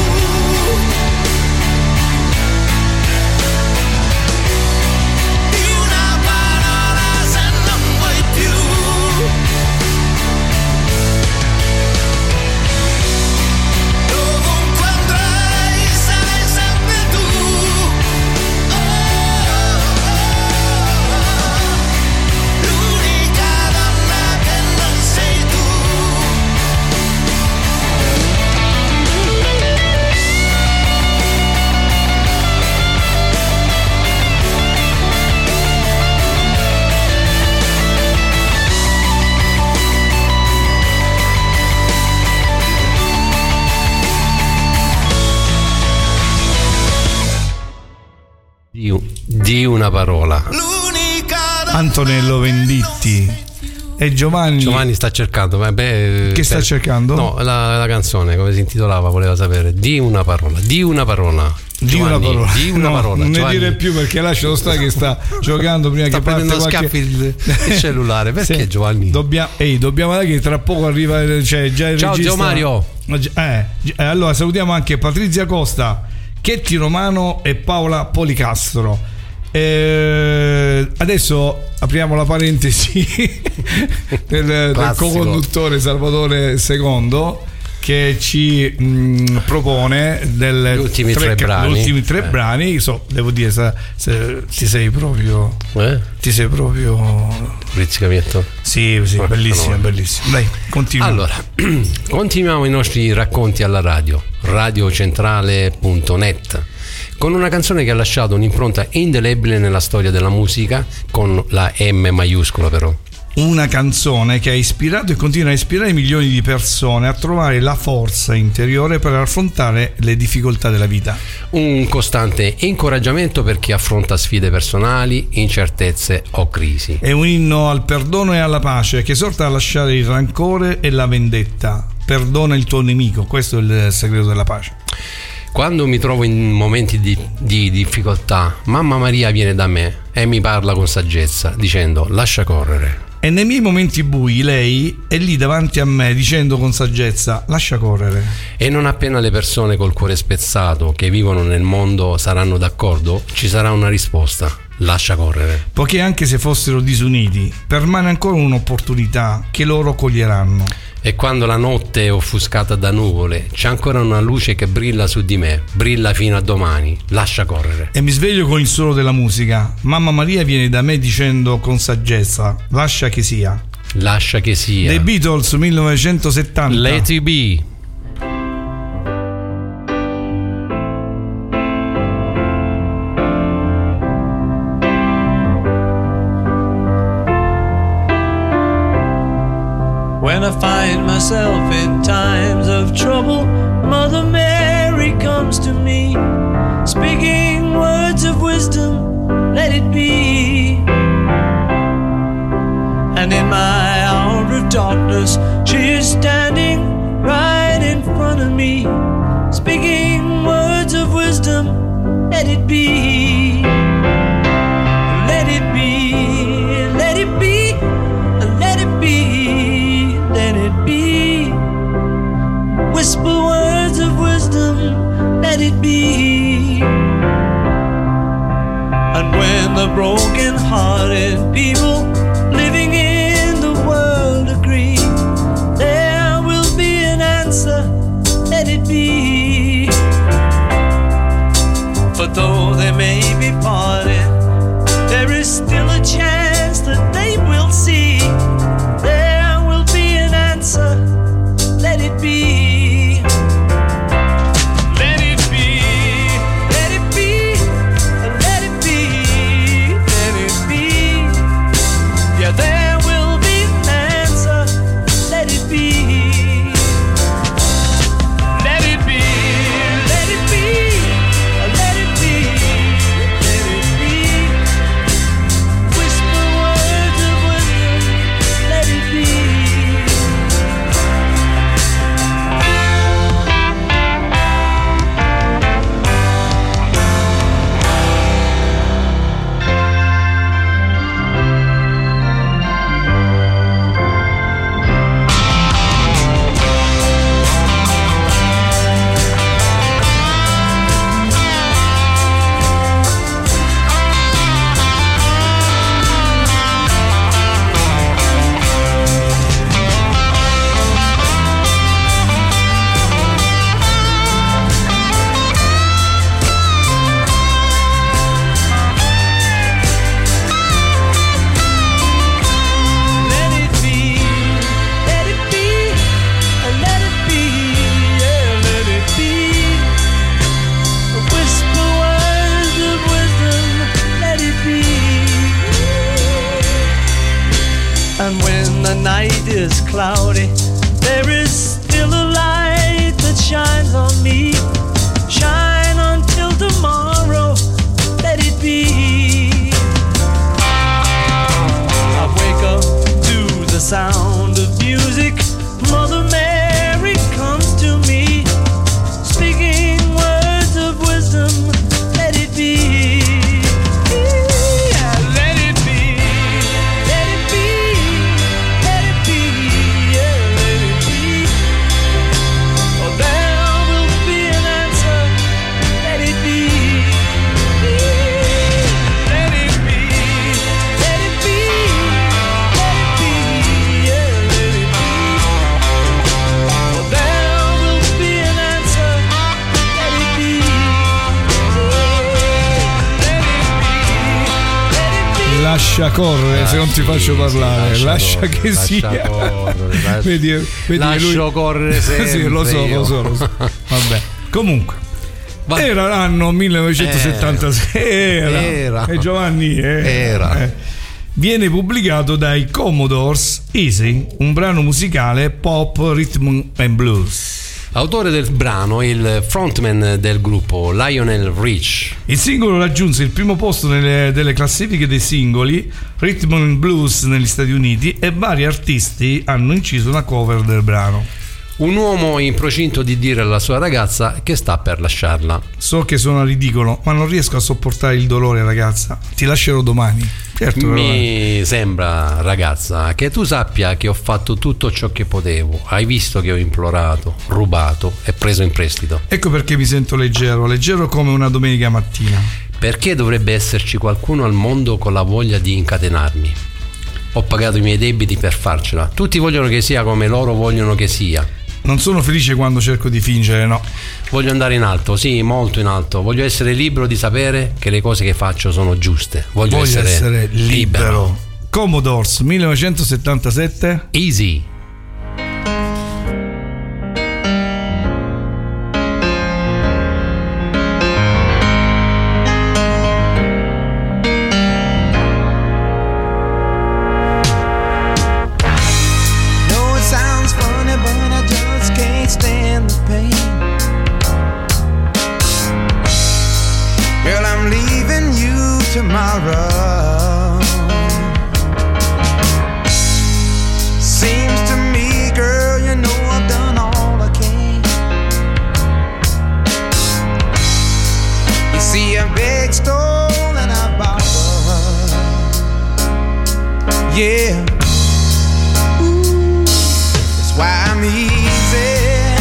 Di una parola se non vuoi più. Dovunque andrai sarai sempre tu. Oh, oh, oh. L'unica donna che non sei tu. Di, di una parola. Antonello Venditti e Giovanni. Giovanni sta cercando, ma beh, Che sta per- cercando? No, la, la canzone, come si intitolava, voleva sapere. Di una parola, di una parola. Di una Giovanni, parola, Di una No, parola. non ne Giovanni. dire più perché lascialo stare che sta giocando prima Sta che parte prendendo qualche... scaffi il, il cellulare. Perché Sì. Giovanni? Dobbiamo, ehi, dobbiamo dare che tra poco arriva, cioè, già il Ciao, regista. Gio Mario. Eh, eh, allora salutiamo anche Patrizia Costa, Chetti Romano e Paola Policastro. Eh, adesso apriamo la parentesi del, del Classico. co-conduttore Salvatore Secondo, che ci mh, propone delle Gli ultimi tre ca- brani. gli ultimi tre Eh. brani. So, devo dire, se, se, ti sei proprio Eh? ti sei proprio Rizzicavietto. sì, sì, Eh, bellissimo, allora. bellissimo. Dai, continua. Allora, continuiamo i nostri racconti alla radio, radiocentrale punto net, con una canzone che ha lasciato un'impronta indelebile nella storia della musica, con la M maiuscola però. Una canzone che ha ispirato e continua a ispirare milioni di persone a trovare la forza interiore per affrontare le difficoltà della vita. Un costante incoraggiamento per chi affronta sfide personali, incertezze o crisi. È un inno al perdono e alla pace che esorta a lasciare il rancore e la vendetta. Perdona il tuo nemico, questo è il segreto della pace. Quando mi trovo in momenti di, di difficoltà, Mamma Maria viene da me e mi parla con saggezza, dicendo: lascia correre. E nei miei momenti bui lei è lì davanti a me dicendo con saggezza: lascia correre. E non appena le persone col cuore spezzato che vivono nel mondo saranno d'accordo, ci sarà una risposta: lascia correre. Poiché anche se fossero disuniti, permane ancora un'opportunità che loro coglieranno. E quando la notte è offuscata da nuvole, c'è ancora una luce che brilla su di me, brilla fino a domani, lascia correre. E mi sveglio con il suono della musica. Mamma Maria viene da me dicendo con saggezza: lascia che sia. Lascia che sia. The Beatles millenovecentosettanta. Let It Be. When I find myself in times of trouble, Mother Mary comes to me, speaking words of wisdom, let it be. And in my hour of darkness, she is standing right in front of me, speaking words of wisdom, let it be. Let it be, let it be, let it be, let it be. Whisper words of wisdom, let it be. And when the broken-hearted people living in the world agree, there will be an answer, let it be. For though they may be parted, there is still a chance that they will see. There will be an answer, let it be. Let it be, let it be, let it be, let it be. Yeah, there will be an answer, let it be. Let it be, let it be, let it be, let it be. Whisper words of wisdom, let it be. Let it be, let it be, let it be, yeah, let it be. Whisper words of wisdom, let it be. And when the night is cloudy, there is still a light that shines on me. Shine until tomorrow, let it be. I wake up to the sound of music. Mother Mary comes to me, speaking words of wisdom, let it be. Yeah, let it be, let it be, let it be, yeah, let it be. Oh, there will be an answer, let it be. Let it be, let it be, let it be, yeah, let it be. Oh, there will be an answer, let it be. Let it be, let it be. Lascia correre se non ti faccio parlare, lascia, correre, che lascia sia. correre, lascia- vedi, vedi lascio lui... correre sempre Sì, lo so, io. lo so, lo so. Vabbè, comunque. Va- Era l'anno millenovecentosettantasei. Era. Era. E Giovanni era. Era. Eh. Viene pubblicato dai Commodores Easy, un brano musicale pop, rhythm and blues. Autore del brano è il frontman del gruppo Lionel Rich. Il singolo raggiunse il primo posto nelle delle classifiche dei singoli rhythm and blues negli Stati Uniti e vari artisti hanno inciso una cover del brano. Un uomo in procinto di dire alla sua ragazza che sta per lasciarla. So che suona ridicolo, ma non riesco a sopportare il dolore, ragazza. Ti lascerò domani. Certo, però, Mi sembra, ragazza, che tu sappia che ho fatto tutto ciò che potevo. Hai visto che ho implorato, rubato e preso in prestito. ecco perché mi sento leggero, leggero come una domenica mattina. Perché dovrebbe esserci qualcuno al mondo con la voglia di incatenarmi? Ho pagato i miei debiti per farcela. Tutti vogliono che sia come loro vogliono che sia. Non sono felice quando cerco di fingere, no. Voglio andare in alto, sì, molto in alto. Voglio essere libero di sapere che le cose che faccio sono giuste. Voglio, Voglio essere, libero. libero. Commodores, millenovecentosettantasette. Easy. No, it sounds funny, but I just can't stand the pain. Girl, I'm leaving you tomorrow. Seems to me, girl, you know I've done all I can. You see, I beg, stole, and I borrowed. Yeah. Ooh, that's why I'm easy.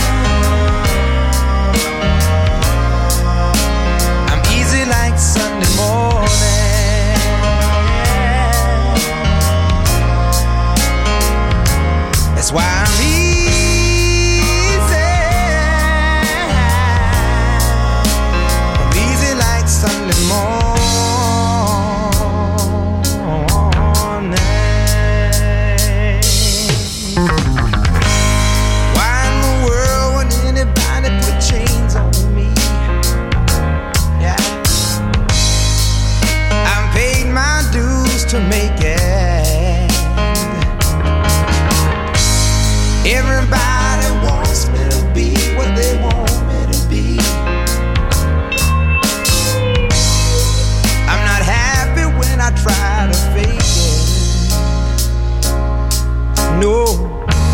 I'm easy like Sunday morning. That's why I'm easy. I'm easy like Sunday morning. Why in the world would anybody put chains on me? Yeah, I paid my dues to make it. Everybody wants me to be what they want me to be. I'm not happy when I try to fake it. No.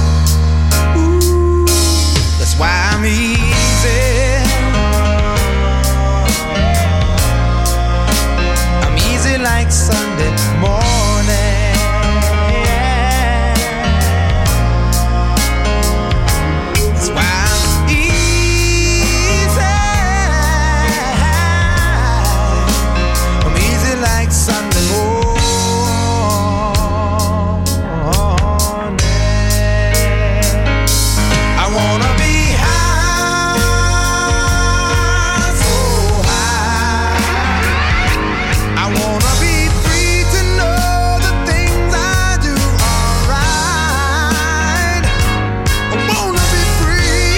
Ooh, that's why I'm easy. I'm easy like Sunday morning. That's why I'm easy. I'm easy like Sunday morning. I wanna be high, so high. I wanna be free to know the things I do are right. I wanna be free,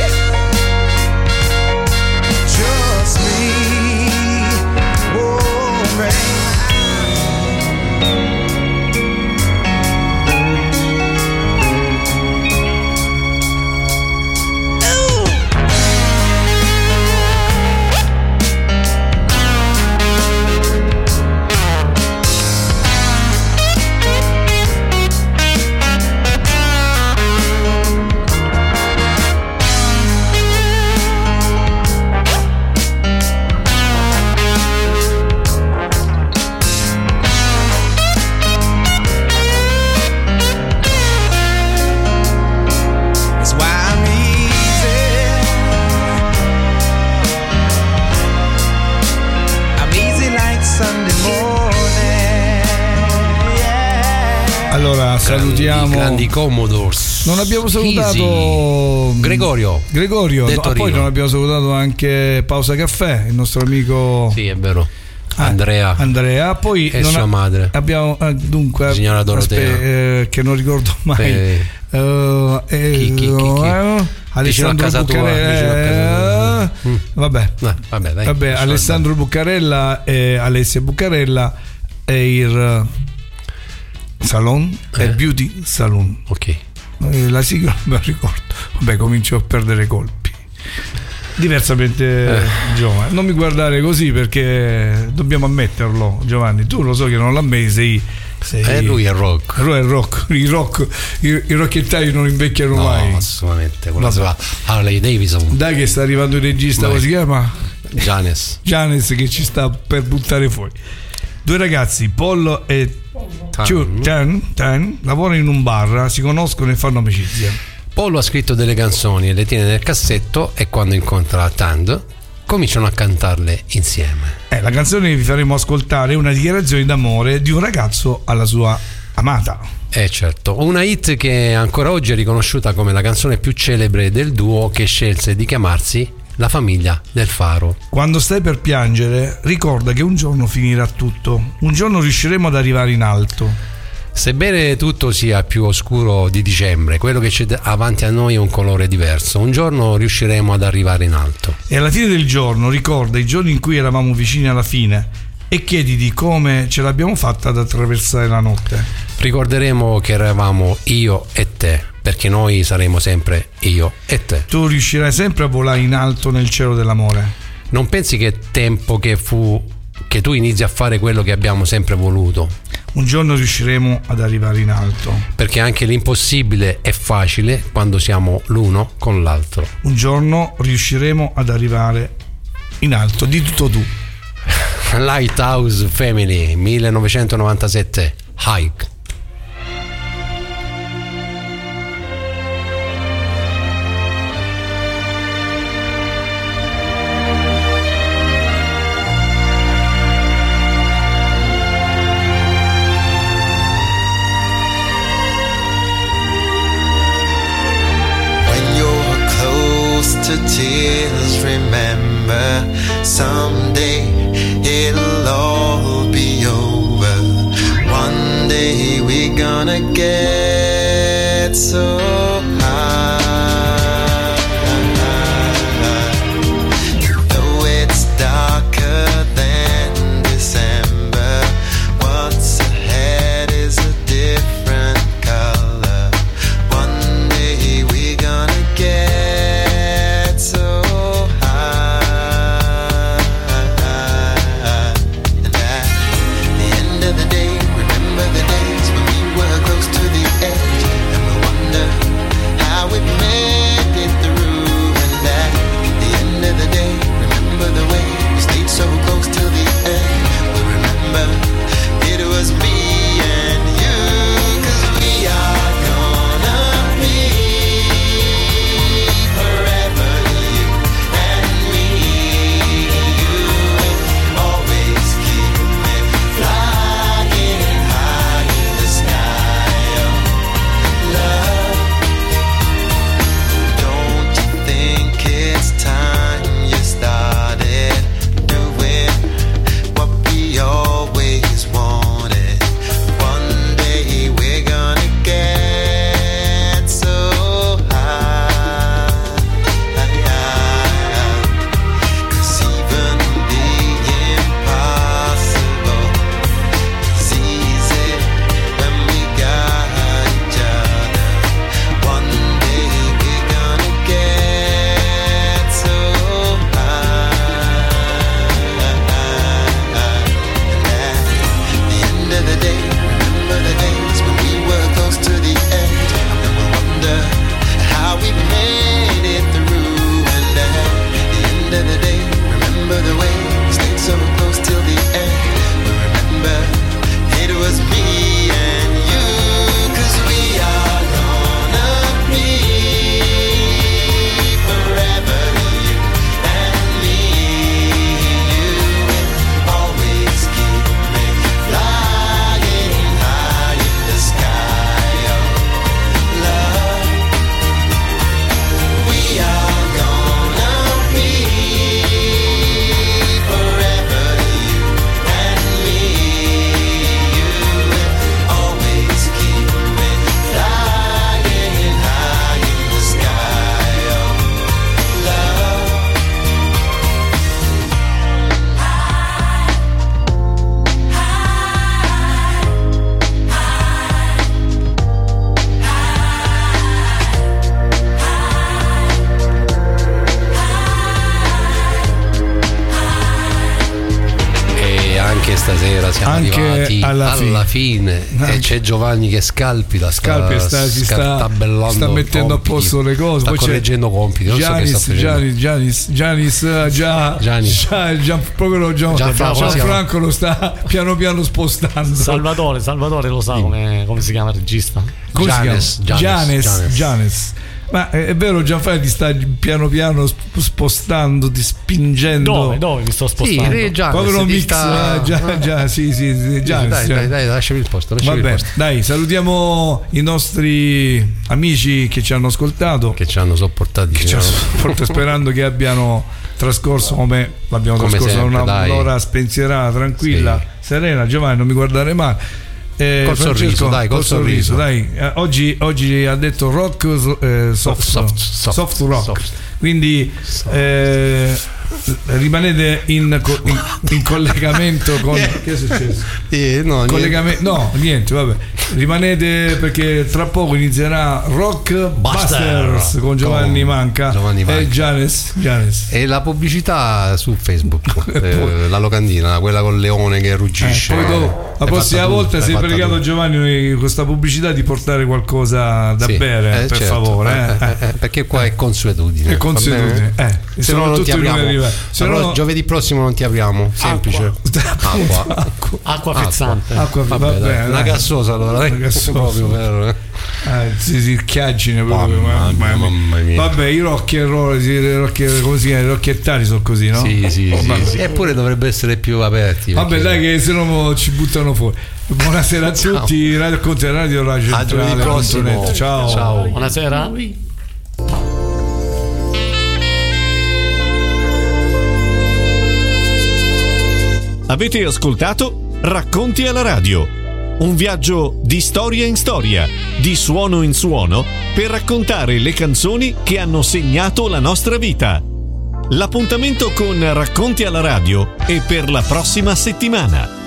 just me, oh man. That's why I'm easy. I'm easy like Sunday morning. Yeah. Allora salutiamo I grandi Commodores. Non abbiamo salutato Easy. Gregorio. Gregorio, del no, Torino. poi non abbiamo salutato anche Pausa Caffè, il nostro amico Sì, è vero. Ah, Andrea. Andrea. Poi E non sua ha- madre. Abbiamo ah, dunque Signora Dorotea. aspe- eh, che non ricordo mai. Beh, Eh, eh, chi, chi, chi, chi? eh, Alessandro casa tua, Buccarella. vicino a casa tua. Mm. Vabbè. Eh, vabbè, dai. Vabbè, lascia Alessandro Buccarella e Alessia Buccarella e il Salon Eh? e Beauty Salon. Ok. Eh, La sigla non me la ricordo. Vabbè, comincio a perdere colpi. Diversamente Eh. giovane. Non mi guardare così perché dobbiamo ammetterlo, Giovanni. Tu lo so che non l'ammetti, sei, sei Eh, lui è rock. Lui è rock. I rock, i, i rocchettari non invecchiano No, mai. assolutamente. Con la Vabbè. sua Harley Davidson. Dai che sta arrivando il regista, Vai. come si chiama? Janes. Janes, che ci sta per buttare fuori. Due ragazzi, Pollo e Tan. Chu- Tan, Tan, lavorano in un bar, si conoscono e fanno amicizia. Pollo ha scritto delle canzoni e le tiene nel cassetto e quando incontra Tand cominciano a cantarle insieme. Eh, la canzone che vi faremo ascoltare è una dichiarazione d'amore di un ragazzo alla sua amata. Eh certo, una hit che ancora oggi è riconosciuta come la canzone più celebre del duo, che scelse di chiamarsi La famiglia del faro. Quando stai per piangere, ricorda che un giorno finirà tutto. Un giorno riusciremo ad arrivare in alto. Sebbene tutto sia più oscuro di dicembre, quello che c'è avanti a noi è un colore diverso. Un giorno riusciremo ad arrivare in alto. E alla fine del giorno ricorda i giorni in cui eravamo vicini alla fine e chiediti come ce l'abbiamo fatta ad attraversare la notte. Ricorderemo che eravamo io e te, perché noi saremo sempre io e te. Tu riuscirai sempre a volare in alto nel cielo dell'amore. Non pensi che è tempo che fu che tu inizi a fare quello che abbiamo sempre voluto? Un giorno riusciremo ad arrivare in alto. Perché anche l'impossibile è facile quando siamo l'uno con l'altro. Un giorno riusciremo ad arrivare in alto. Di tutto tu. Lighthouse Family, millenovecentonovantasette, Hike. To tears, remember someday it'll all be over. One day we're gonna get so high. Though it's darker than December, what's ahead is a different color. One day we're gonna get Stasera siamo anche arrivati alla, alla fine, fine. E c'è Giovanni che scalpita, Scalpi sta, si sta, sta mettendo compiti, a posto le cose, sta poi correggendo c'è compiti. Non Giannis, so che sta Giannis, Giannis, Giannis, già, Giannis. già, già, proprio Gian, Gianfranco, Gianfranco lo sta piano piano spostando. Salvatore, Salvatore lo sa come, come si chiama il regista? Come Giannis, si chiama? Giannis, Giannis. Ma è vero, Gianfranco ti sta piano piano spostando, ti spingendo. Dove? Dove mi sto spostando? Sì, Giannis, povero mix, sta... eh, già, già, sì, sì, sì, Giannis, dai, dai, dai, lasciami il posto. Lasciami Vabbè, il posto. dai, salutiamo i nostri amici che ci hanno ascoltato, che ci hanno sopportati, che ci hanno sopportato, sperando che abbiano trascorso come l'abbiamo come trascorso sempre, una, un'ora spensierata, tranquilla, sì, serena. Giovanni, non mi guardare male. Eh, col Francesco, sorriso, dai, col, col sorriso. sorriso, dai. Eh, oggi, oggi ha detto rock eh, soft, Soft, soft, soft, soft rock. soft. Quindi eh, rimanete in, co- in, in collegamento con che è successo? Eh, no, Collegame- no, niente, vabbè. Rimanete perché tra poco inizierà Rock Busters con Giovanni Con Manca Giovanni Manca. e Giannis, Giannis. E la pubblicità su Facebook, eh, la locandina, quella col leone che ruggisce. Eh, poi dopo, la L'hai prossima fatta tu, volta l'hai sei fatta pregato tu. Giovanni con questa pubblicità di portare qualcosa da Sì, bere, eh, per certo, favore. eh, eh. eh, eh, perché qua è consuetudine. È consuetudine, va bene? eh. Se no non ti Soprattutto i apriamo. numeri vari. Se Allora, no- giovedì prossimo non ti apriamo, semplice. Acqua. Acqua. Acqua frizzante. Acqua, Vabbè, vabbè, dai, dai. una gassosa allora, dai. Una gassosa. Proprio per... Eh, sì, sì, chiaggine proprio. Mamma mamma mia, mia. mamma mia. Vabbè, i rock and roll, i rock, come si chiama? I rocchettari sono così, no? Sì, sì, sì, Vabbè. sì. Eppure dovrebbe essere più aperti. Vabbè, perché- dai, che se no ci buttano fuori. Buonasera a Ciao. tutti, Radio Conte Radio La A giovedì Centrale. prossimo. punto net. Ciao. Ciao. Buonasera. Avete ascoltato Racconti alla radio, un viaggio di storia in storia, di suono in suono, per raccontare le canzoni che hanno segnato la nostra vita. L'appuntamento con Racconti alla radio è per la prossima settimana.